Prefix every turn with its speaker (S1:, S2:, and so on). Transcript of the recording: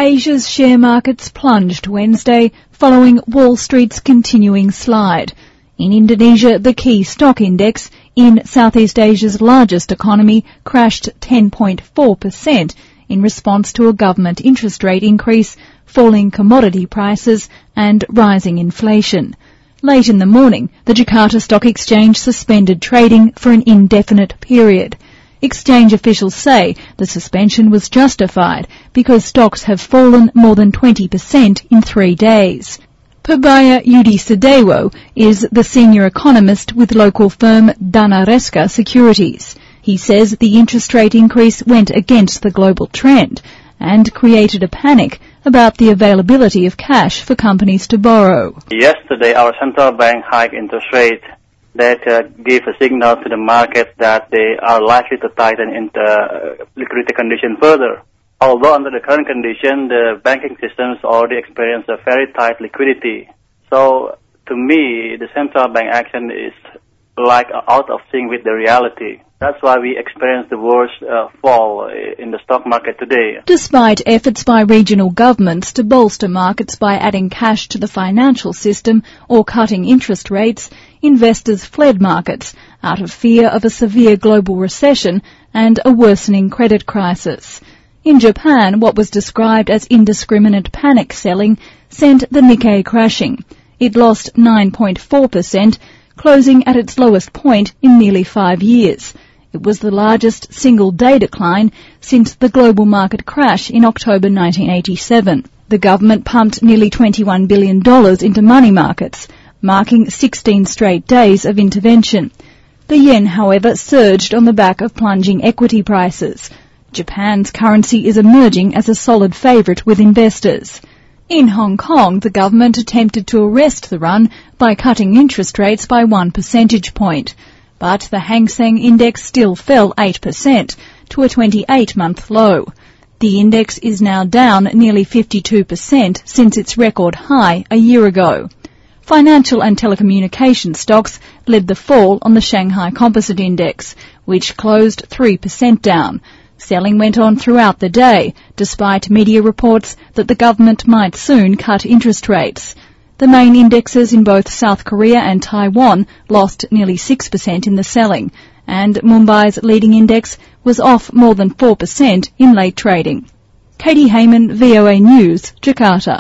S1: Asia's share markets plunged Wednesday following Wall Street's continuing slide. In Indonesia, the key stock index in Southeast Asia's largest economy crashed 10.4% in response to a government interest rate increase, falling commodity prices and rising inflation. Late in the morning, the Jakarta Stock Exchange suspended trading for an indefinite period. Exchange officials say the suspension was justified because stocks have fallen more than 20% in 3 days. Pabaya Yudisadewo is the senior economist with local firm Danareska Securities. He says the interest rate increase went against the global trend and created a panic about the availability of cash for companies to borrow.
S2: Yesterday, our central bank hiked interest rate. That gave a signal to the market that they are likely to tighten into liquidity condition further. Although under the current condition, the banking systems already experience a very tight liquidity. So, to me, the central bank action is like out of sync with the reality. That's why we experience the worst fall in the stock market today.
S1: Despite efforts by regional governments to bolster markets by adding cash to the financial system or cutting interest rates, investors fled markets out of fear of a severe global recession and a worsening credit crisis. In Japan, what was described as indiscriminate panic selling sent the Nikkei crashing. It lost 9.4%, closing at its lowest point in nearly 5 years. It was the largest single-day decline since the global market crash in October 1987. The government pumped nearly $21 billion into money markets, marking 16 straight days of intervention. The yen, however, surged on the back of plunging equity prices. Japan's currency is emerging as a solid favourite with investors. In Hong Kong, the government attempted to arrest the run by cutting interest rates by 1 percentage point. But the Hang Seng Index still fell 8% to a 28-month low. The index is now down nearly 52% since its record high a year ago. Financial and telecommunication stocks led the fall on the Shanghai Composite Index, which closed 3% down. Selling went on throughout the day, despite media reports that the government might soon cut interest rates. The main indexes in both South Korea and Taiwan lost nearly 6% in the selling, and Mumbai's leading index was off more than 4% in late trading. Katie Hayman, VOA News, Jakarta.